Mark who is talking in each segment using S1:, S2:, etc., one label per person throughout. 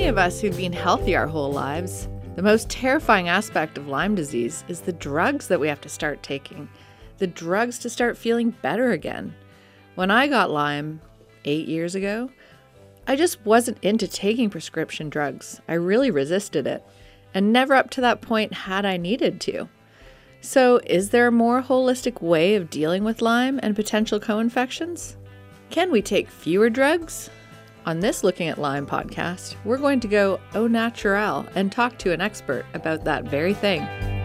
S1: of us who've been healthy our whole lives, the most terrifying aspect of Lyme disease is the drugs that we have to start taking, the drugs to start feeling better again. When I got Lyme 8 years ago, I just wasn't into taking prescription drugs. I really resisted it, and never up to that point had I needed to. So, is there a more holistic way of dealing with Lyme and potential co-infections? Can we take fewer drugs? On this Looking at Lyme podcast, we're going to go au naturel and talk to an expert about that very thing.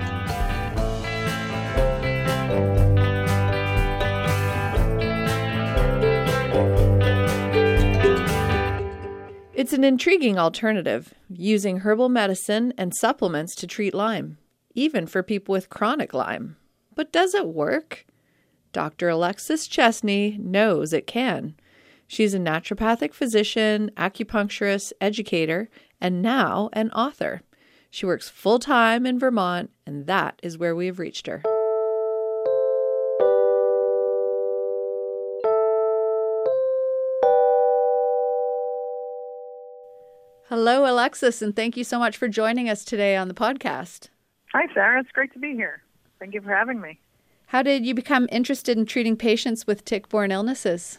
S1: It's an intriguing alternative, using herbal medicine and supplements to treat Lyme, even for people with chronic Lyme. But does it work? Dr. Alexis Chesney knows it can. She's a naturopathic physician, acupuncturist, educator, and now an author. She works full-time in Vermont, and that is where we have reached her. Hello, Alexis, and thank you so much for joining us today on the podcast.
S2: Hi, Sarah. It's great to be here. Thank you for having me.
S1: How did you become interested in treating patients with tick-borne illnesses?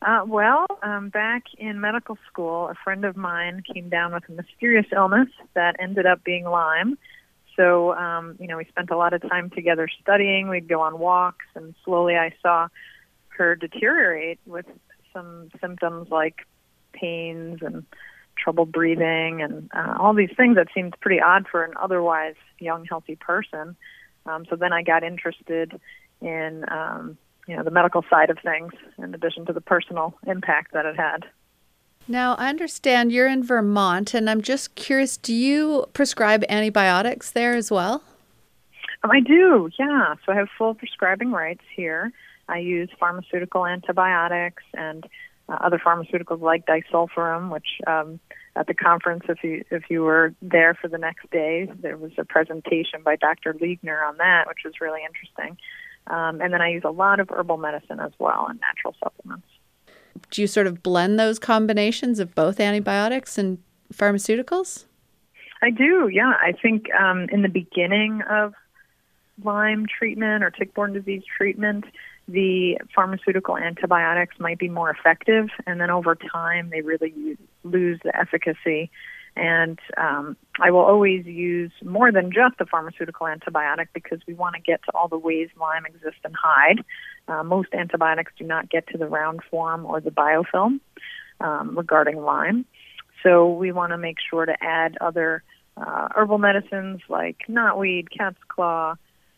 S2: Back in medical school, a friend of mine came down with a mysterious illness that ended up being Lyme. So, we spent a lot of time together studying. We'd go on walks, and slowly I saw her deteriorate with some symptoms like pains and trouble breathing and all these things that seemed pretty odd for an otherwise young, healthy person. So then I got interested in, the medical side of things in addition to the personal impact that it had.
S1: Now, I understand you're in Vermont, and I'm just curious, do you prescribe antibiotics there as well?
S2: I do, yeah. So I have full prescribing rights here. I use pharmaceutical antibiotics and other pharmaceuticals like disulfiram, which at the conference, if you were there for the next day, there was a presentation by Dr. Liegner on that, which was really interesting. And then I use a lot of herbal medicine as well and natural supplements.
S1: Do you sort of blend those combinations of both antibiotics and pharmaceuticals?
S2: I do, yeah. I think in the beginning of Lyme treatment or tick-borne disease treatment, the pharmaceutical antibiotics might be more effective, and then over time they really lose the efficacy. And I will always use more than just the pharmaceutical antibiotic because we want to get to all the ways Lyme exists and hide. Most antibiotics do not get to the round form or the biofilm regarding Lyme. So we want to make sure to add other herbal medicines like knotweed, cat's claw,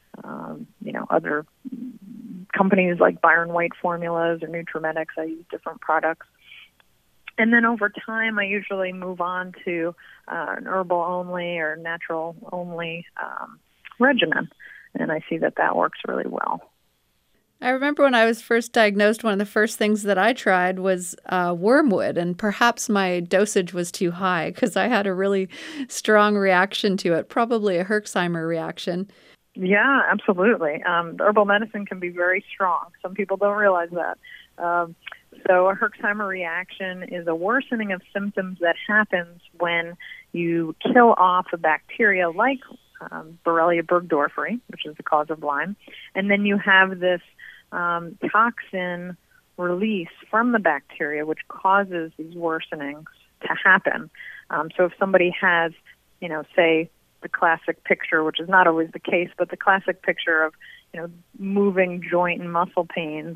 S2: other companies like Byron White Formulas or Nutrimedix. I use different products. And then over time, I usually move on to an herbal-only or natural-only regimen. And I see that works really well.
S1: I remember when I was first diagnosed, one of the first things that I tried was wormwood, and perhaps my dosage was too high because I had a really strong reaction to it, probably a Herxheimer reaction.
S2: Yeah, absolutely. Herbal medicine can be very strong. Some people don't realize that. So a Herxheimer reaction is a worsening of symptoms that happens when you kill off a bacteria like Borrelia burgdorferi, which is the cause of Lyme, and then you have this toxin release from the bacteria, which causes these worsenings to happen. So if somebody has, say, the classic picture, which is not always the case, but the classic picture of, moving joint and muscle pains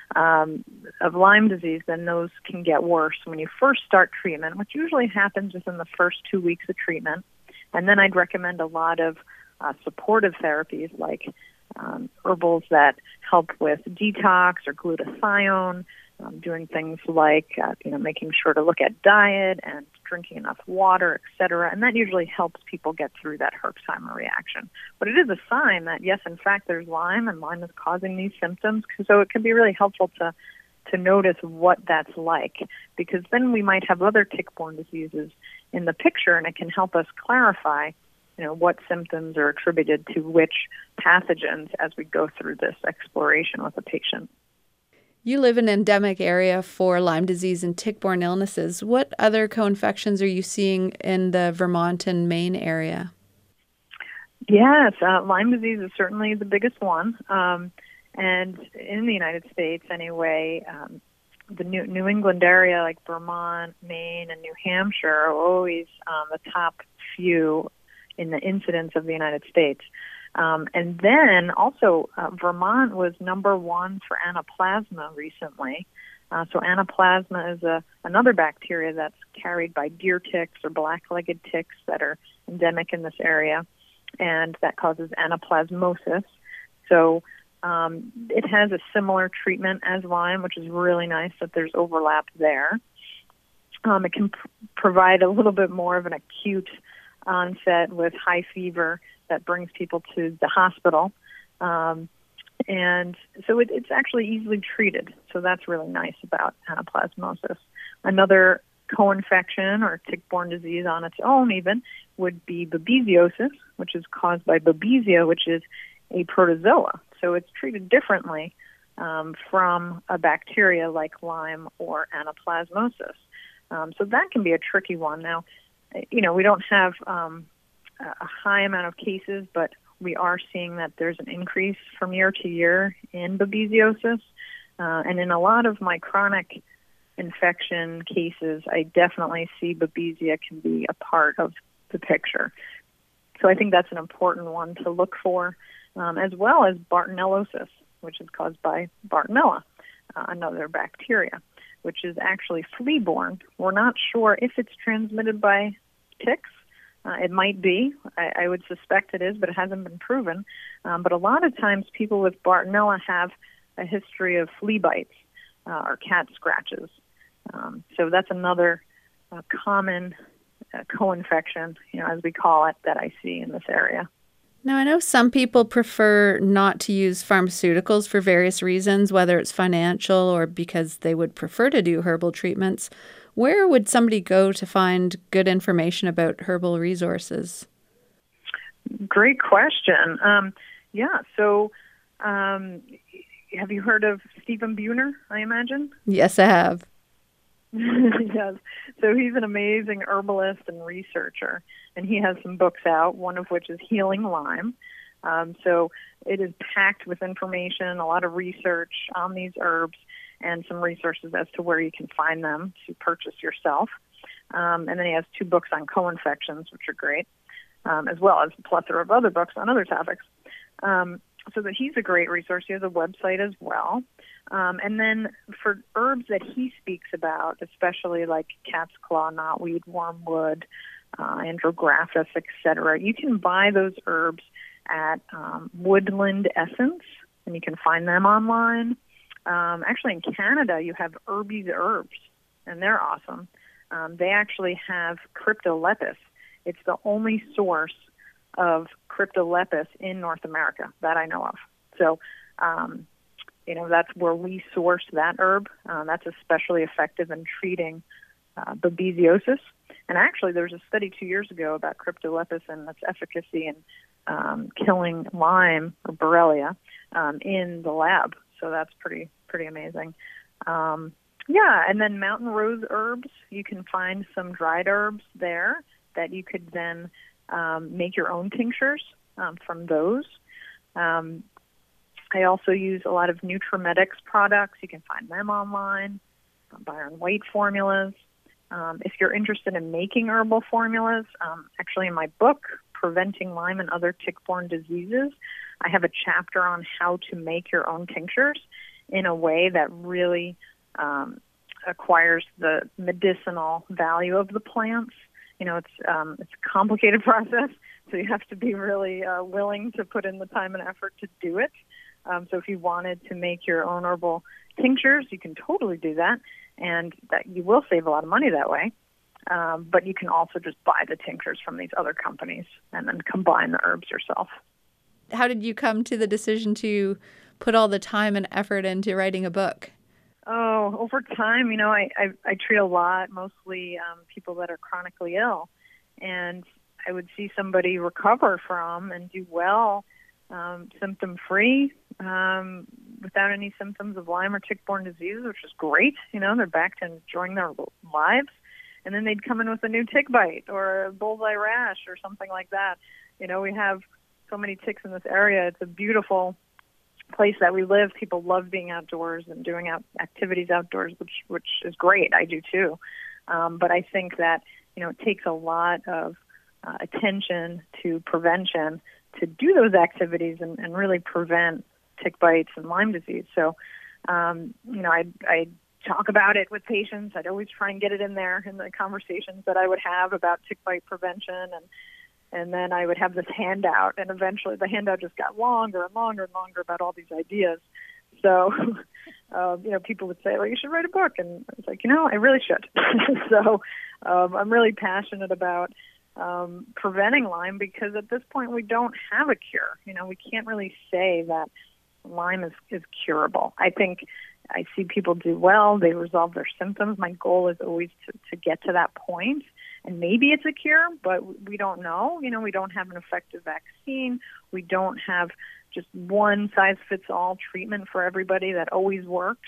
S2: of Lyme disease, then those can get worse when you first start treatment, which usually happens within the first 2 weeks of treatment. And then I'd recommend a lot of supportive therapies like herbals that help with detox or glutathione, doing things like making sure to look at diet and drinking enough water, et cetera. And that usually helps people get through that Herxheimer reaction. But it is a sign that, yes, in fact, there's Lyme, and Lyme is causing these symptoms. So it can be really helpful to notice what that's like, because then we might have other tick-borne diseases in the picture, and it can help us clarify what symptoms are attributed to which pathogens as we go through this exploration with a patient.
S3: You live in an endemic area for Lyme disease and tick-borne illnesses. What other co-infections are you seeing in the Vermont and Maine area?
S2: Yes, Lyme disease is certainly the biggest one. And in the United States, anyway, the New England area, like Vermont, Maine, and New Hampshire, are always the top few in the incidence of the United States. And then also, Vermont was number one for anaplasma recently. So anaplasma is another bacteria that's carried by deer ticks or black-legged ticks that are endemic in this area, and that causes anaplasmosis. So it has a similar treatment as Lyme, which is really nice that there's overlap there. It can provide a little bit more of an acute onset with high fever that brings people to the hospital. And so it's actually easily treated. So that's really nice about anaplasmosis. Another co-infection or tick-borne disease on its own even would be babesiosis, which is caused by Babesia, which is a protozoa. So it's treated differently from a bacteria like Lyme or anaplasmosis. So that can be a tricky one. Now, we don't have a high amount of cases, but we are seeing that there's an increase from year to year in babesiosis. And in a lot of my chronic infection cases, I definitely see Babesia can be a part of the picture. So I think that's an important one to look for, as well as Bartonellosis, which is caused by Bartonella, another bacteria, which is actually flea-borne. We're not sure if it's transmitted by ticks. It might be. I would suspect it is, but it hasn't been proven. But a lot of times people with Bartonella have a history of flea bites or cat scratches. So that's another common co-infection, as we call it, that I see in this area.
S3: Now, I know some people prefer not to use pharmaceuticals for various reasons, whether it's financial or because they would prefer to do herbal treatments. Where would somebody go to find good information about herbal resources?
S2: Great question. So have you heard of Stephen Buhner, I imagine?
S3: Yes, I have.
S2: Yes. So he's an amazing herbalist and researcher, and he has some books out, one of which is Healing Lyme. So it is packed with information, a lot of research on these herbs, and some resources as to where you can find them to purchase yourself. And then he has 2 books on co-infections, which are great, as well as a plethora of other books on other topics. So that he's a great resource. He has a website as well. And then for herbs that he speaks about, especially like cat's claw, knotweed, wormwood, andrographis, etc., you can buy those herbs at Woodland Essence, and you can find them online. Actually, in Canada, you have Irby's Herbs, and they're awesome. They actually have Cryptolepis. It's the only source of Cryptolepis in North America that I know of. So, that's where we source that herb. That's especially effective in treating babesiosis. And actually, there was a study 2 years ago about Cryptolepis and its efficacy in killing Lyme or Borrelia in the lab. So that's pretty amazing. And then mountain rose herbs, you can find some dried herbs there that you could then make your own tinctures from those. I also use a lot of Nutrimedix products. You can find them online, Byron White formulas. If you're interested in making herbal formulas, actually in my book, Preventing Lyme and Other Tick-Borne Diseases, I have a chapter on how to make your own tinctures in a way that really acquires the medicinal value of the plants. It's a complicated process, so you have to be really willing to put in the time and effort to do it. So if you wanted to make your own herbal tinctures, you can totally do that, and that you will save a lot of money that way. But you can also just buy the tinctures from these other companies and then combine the herbs yourself.
S3: How did you come to the decision to put all the time and effort into writing a book?
S2: Oh, over time, I treat a lot, mostly people that are chronically ill. And I would see somebody recover from and do well, symptom-free, without any symptoms of Lyme or tick-borne disease, which is great. They're back to enjoying their lives. And then they'd come in with a new tick bite or a bullseye rash or something like that. We have so many ticks in this area. It's a beautiful place that we live. People love being outdoors and doing activities outdoors, which is great. I do too. But I think that, it takes a lot of attention to prevention to do those activities and really prevent tick bites and Lyme disease. So, I talk about it with patients. I'd always try and get it in there in the conversations that I would have about tick bite prevention. And then I would have this handout, and eventually the handout just got longer and longer and longer about all these ideas. So, people would say, well, you should write a book. And I was like, I really should. So I'm really passionate about preventing Lyme because at this point we don't have a cure. We can't really say that Lyme is curable. I think I see people do well. They resolve their symptoms. My goal is always to get to that point. And maybe it's a cure, but we don't know. We don't have an effective vaccine. We don't have just one-size-fits-all treatment for everybody that always works.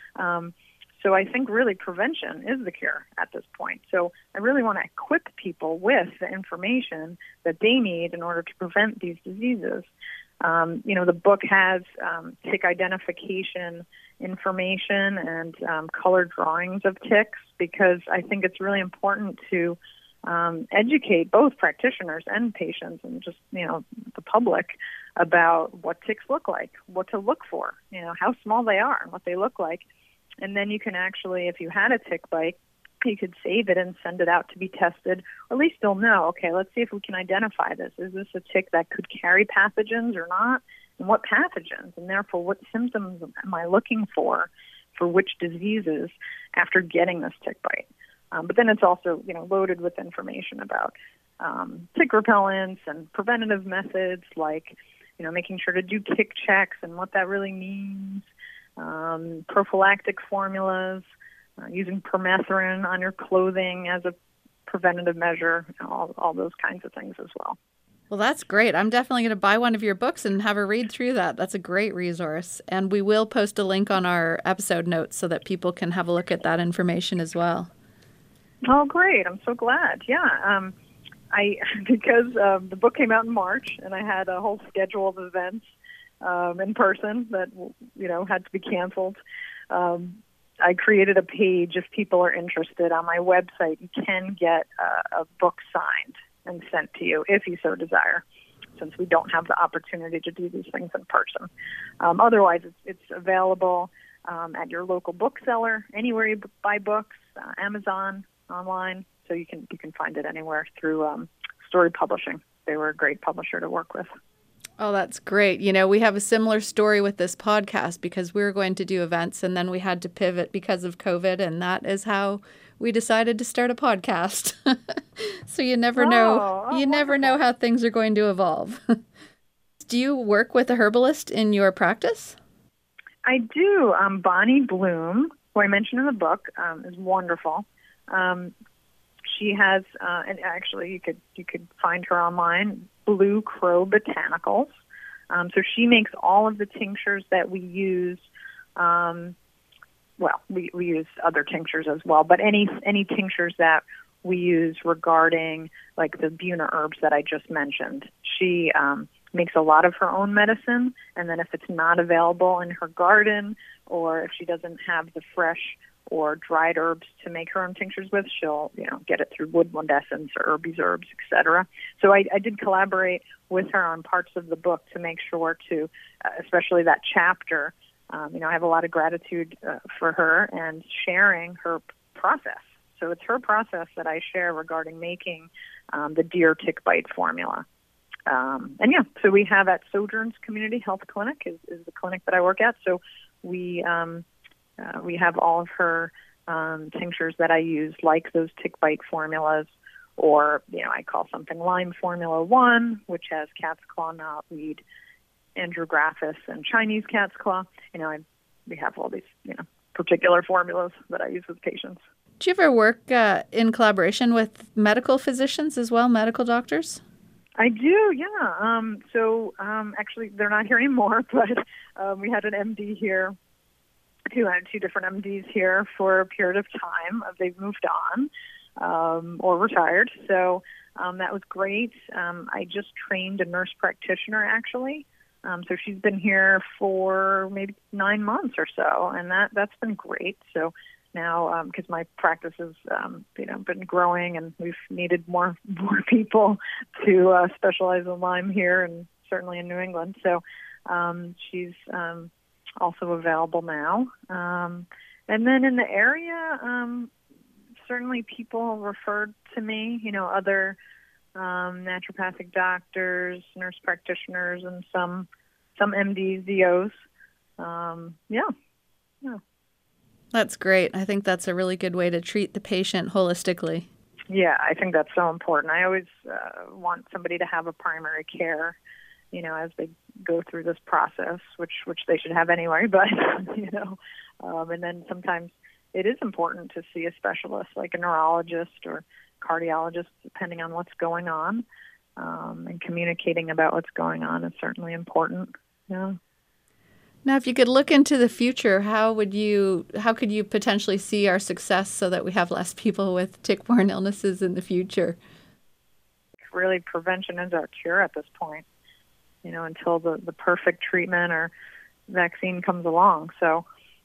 S2: So I think really prevention is the cure at this point. So I really want to equip people with the information that they need in order to prevent these diseases. The book has tick identification information and colored drawings of ticks because I think it's really important to educate both practitioners and patients and just, the public about what ticks look like, what to look for, how small they are and what they look like. And then you can actually, if you had a tick bite, you could save it and send it out to be tested, or at least you'll know, okay, let's see if we can identify this. Is this a tick that could carry pathogens or not? And what pathogens? And therefore, what symptoms am I looking for which diseases after getting this tick bite? But then it's also, loaded with information about tick repellents and preventative methods like, making sure to do tick checks and what that really means, prophylactic formulas, using permethrin on your clothing as a preventative measure, all those kinds of things as well.
S3: Well, that's great. I'm definitely going to buy one of your books and have a read through that. That's a great resource. And we will post a link on our episode notes so that people can have a look at that information as well.
S2: Oh, great. I'm so glad. Yeah. Because the book came out in March and I had a whole schedule of events in person that, had to be canceled. I created a page if people are interested on my website. You can get a book signed and sent to you if you so desire, since we don't have the opportunity to do these things in person. Otherwise, it's available at your local bookseller, anywhere you buy books, Amazon, online. So you can find it anywhere through Story Publishing. They were a great publisher to work with.
S3: Oh, that's great. We have a similar story with this podcast because we were going to do events and then we had to pivot because of COVID, and that is how we decided to start a podcast. So you never know. You never know how things are going to evolve. Do you work with a herbalist in your practice?
S2: I do. Bonnie Bloom, who I mentioned in the book, is wonderful. She has, and actually you could find her online, Blue Crow Botanicals. So she makes all of the tinctures that we use. We use other tinctures as well, but any tinctures that we use regarding like the Buna herbs that I just mentioned. She makes a lot of her own medicine, and then if it's not available in her garden or if she doesn't have the fresh or dried herbs to make her own tinctures with, she'll get it through Woodland Essence or Herbie's Herbs, etc. So I did collaborate with her on parts of the book to make sure to, especially that chapter, I have a lot of gratitude for her and sharing her process. So it's her process that I share regarding making the deer tick bite formula. So we have at Sojourns Community Health Clinic is the clinic that I work at. So we have all of her tinctures that I use, like those tick bite formulas, or, I call something Lyme Formula 1, which has cat's claw, knotweed, andrographis, and Chinese cat's claw. We have all these, particular formulas that I use with patients.
S3: Do you ever work in collaboration with medical physicians as well, medical doctors?
S2: I do, yeah. Actually, they're not here anymore, but we had an MD here, two different MDs here for a period of time. They've moved on or retired, so that was great. I just trained a nurse practitioner, actually. So she's been here for maybe 9 months or so, and that's been great. So now, because my practice has been growing, and we've needed more people to specialize in Lyme here, and certainly in New England. So she's also available now. And then in the area, certainly people referred to me, other naturopathic doctors, nurse practitioners, and some MDs, DOs. Yeah.
S3: That's great. I think that's a really good way to treat the patient holistically.
S2: Yeah, I think that's so important. I always want somebody to have a primary care, as they go through this process, which they should have anyway. But and then sometimes it is important to see a specialist, like a neurologist or cardiologist, depending on what's going on. And communicating about what's going on is certainly important. Yeah.
S3: Now, if you could look into the future, how could you potentially see our success so that we have less people with tick-borne illnesses in the future?
S2: Really, prevention is our cure at this point, until the perfect treatment or vaccine comes along. So,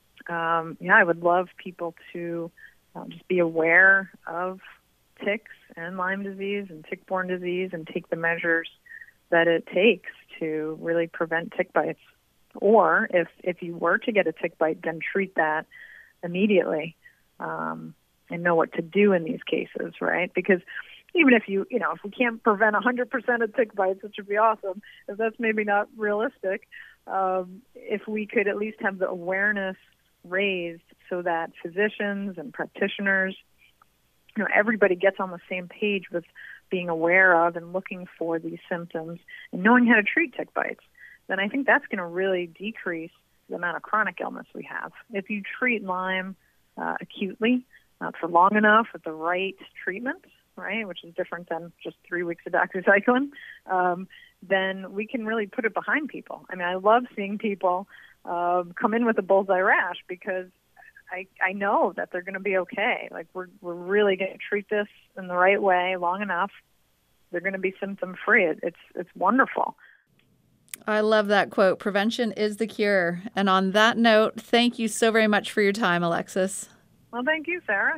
S2: I would love people to just be aware of ticks and Lyme disease and tick-borne disease and take the measures that it takes to really prevent tick bites. Or if you were to get a tick bite, then treat that immediately and know what to do in these cases, right? Because even if if we can't prevent 100% of tick bites, which would be awesome, if that's maybe not realistic, if we could at least have the awareness raised so that physicians and practitioners, everybody gets on the same page with being aware of and looking for these symptoms and knowing how to treat tick bites, then I think that's going to really decrease the amount of chronic illness we have. If you treat Lyme acutely for long enough with the right treatment, right, which is different than just 3 weeks of doxycycline, then we can really put it behind people. I mean, I love seeing people come in with a bullseye rash because I know that they're going to be okay. Like we're really going to treat this in the right way long enough. They're going to be symptom free. It's wonderful.
S3: I love that quote. Prevention is the cure. And on that note, thank you so very much for your time, Alexis.
S2: Well, thank you, Sarah.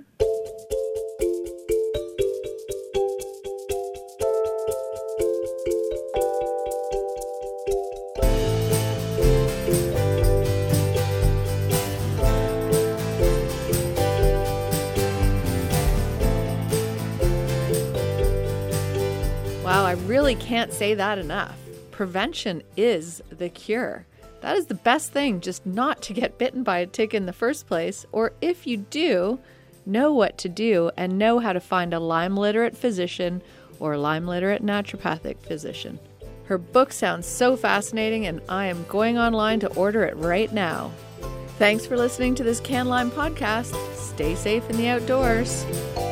S1: Wow, I really can't say that enough. Prevention is the cure. That is the best thing, just not to get bitten by a tick in the first place, or if you do, know what to do and know how to find a Lyme literate physician or Lyme literate naturopathic physician. Her book sounds so fascinating, and I am going online to order it right now. Thanks for listening to this CanLyme podcast. Stay safe in the outdoors.